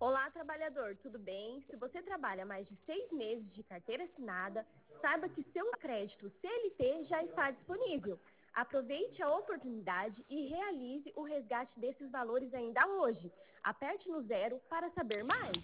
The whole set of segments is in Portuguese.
Olá, trabalhador, tudo bem? Se você trabalha mais de 6 meses de carteira assinada, saiba que seu crédito CLT já está disponível. Aproveite a oportunidade e realize o resgate desses valores ainda hoje. Aperte no 0 para saber mais.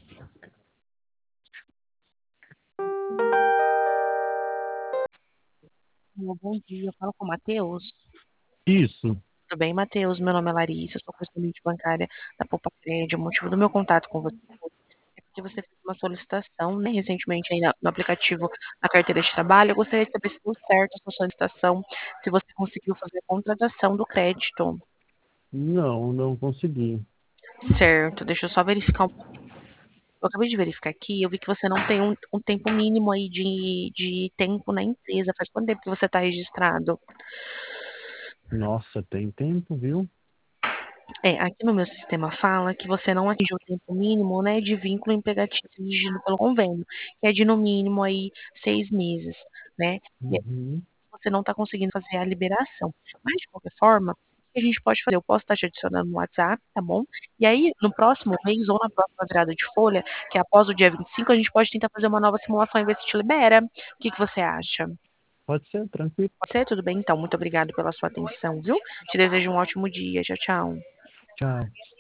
Bom dia, eu falo com o Matheus. Isso. Tudo bem, Matheus? Meu nome é Larissa, eu sou correspondente bancária da Poupa Crédito. O motivo do meu contato com você é porque você fez uma solicitação, né, recentemente aí no aplicativo da carteira de trabalho. Eu gostaria de saber se deu certo a sua solicitação, se você conseguiu fazer a contratação do crédito. Não consegui. Certo, deixa eu só verificar um pouco. Eu acabei de verificar aqui, eu vi que você não tem um tempo mínimo aí de tempo na empresa. Faz quanto tempo que você está registrado? Nossa, tem tempo, viu? Aqui no meu sistema fala que você não atingiu o tempo mínimo, né, de vínculo empregatício exigido pelo convênio, que é de no mínimo aí 6 meses, né? E aí Uhum. você não está conseguindo fazer a liberação. Mas de qualquer forma, o que a gente pode fazer? Eu posso estar te adicionando no WhatsApp, tá bom? E aí, no próximo mês ou na próxima virada de folha, que é após o dia 25, a gente pode tentar fazer uma nova simulação e ver se te libera. O que que você acha? Pode ser, tranquilo. Pode ser? Tudo bem? Então, muito obrigado pela sua atenção, viu? Te desejo um ótimo dia. Tchau, tchau. Tchau.